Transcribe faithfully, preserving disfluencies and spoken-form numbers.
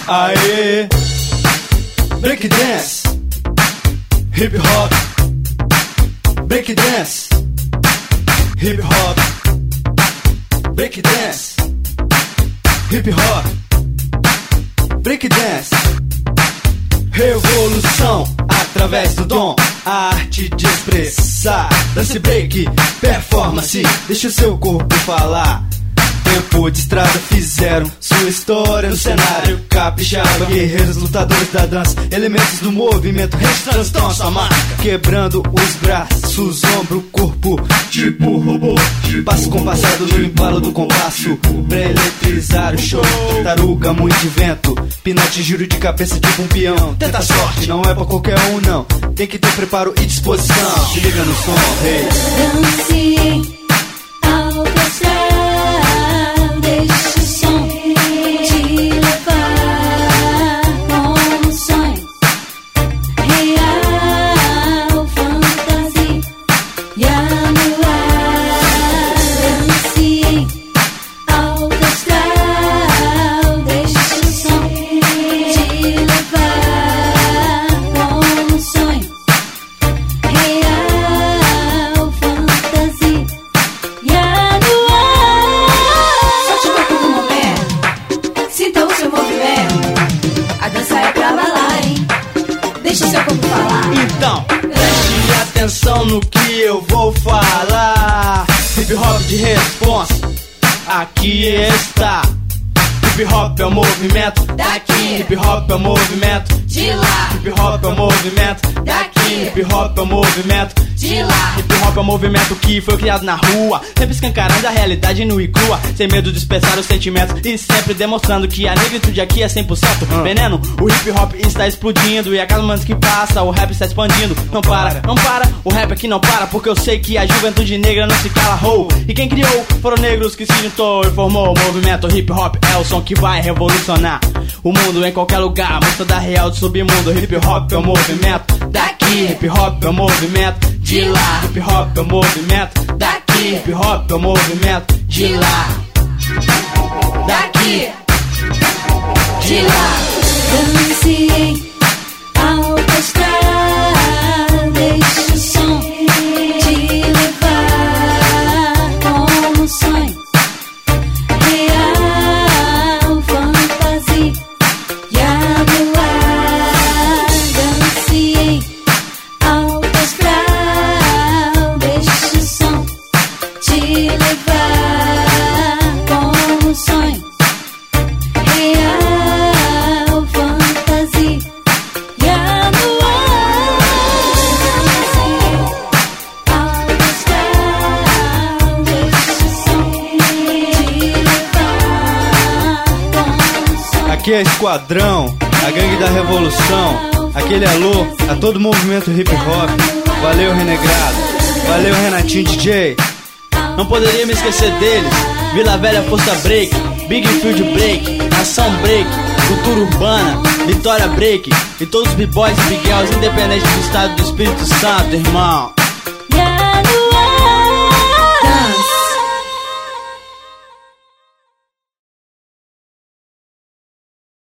Aê, break dance, hip hop, break dance, hip hop, break dance, hip hop, break dance. Revolução através do dom, a arte de expressar. Dance break, performance, deixa o seu corpo falar. Tempo de estrada fizeram sua história no cenário. Capixaba, guerreiros, lutadores da dança, elementos do movimento, registrando sua marca. Quebrando os braços, ombro, corpo, tipo robô. Passo compassado no embalo do compasso, pra eletrizar o show. Taruga, muito de vento, pinote, giro de cabeça tipo um peão. Tenta a sorte, não é pra qualquer um não, tem que ter preparo e disposição. Se liga no som, hey. Dance ao passar, deixa o som te levar como sonho real, fantasia no ar. Dance ao astral, deixa o som te levar como sonho real, fantasia no ar. Solte o corpo no momento, sinta o seu movimento. A dança é pra balar, hein? Deixa o seu corpo falar. Então, preste atenção no que eu vou falar. Hip hop de responsa, aqui está. Hip hop é o movimento Daqui, hip hop é o movimento de lá, hip hop é o movimento daqui, hip hop é o movimento de lá. Hip hop é um movimento que foi criado na rua, sempre escancarando a realidade nua e crua, sem medo de expressar os sentimentos e sempre demonstrando que a negritude aqui é cem por cento veneno. O hip hop está explodindo e a cada momento que passa o rap está expandindo. Não para, não para, o rap aqui não para, porque eu sei que a juventude negra não se cala, ho. E quem criou foram negros que se juntou e formou o movimento hip hop. É o som que vai revolucionar o mundo em qualquer lugar, mostrando a real do submundo. Hip hop é o movimento daqui, hip hop é o movimento de lá, hip hop é o movimento daqui, hip hop é o movimento de lá, daqui, de lá. Dance ao astral, deixa o som te levar como sonho real, fantasia no ar. Dance ao astral, deixa o som te levar como sonho real, fantasia no ar. Dance ao astral, deixa o som te levar como sonho. Aqui é Esquadrão, a gangue da revolução. Aquele alô a todo movimento hip hop. Valeu, Renegrado, valeu, Renatinho D J. Não poderia me esquecer deles: Vila Velha, Força Break, Big Field Break, Nação Break, Cultura Urbana, Vitória Break e todos os b-boys e big girls independentes do estado do Espírito Santo, irmão.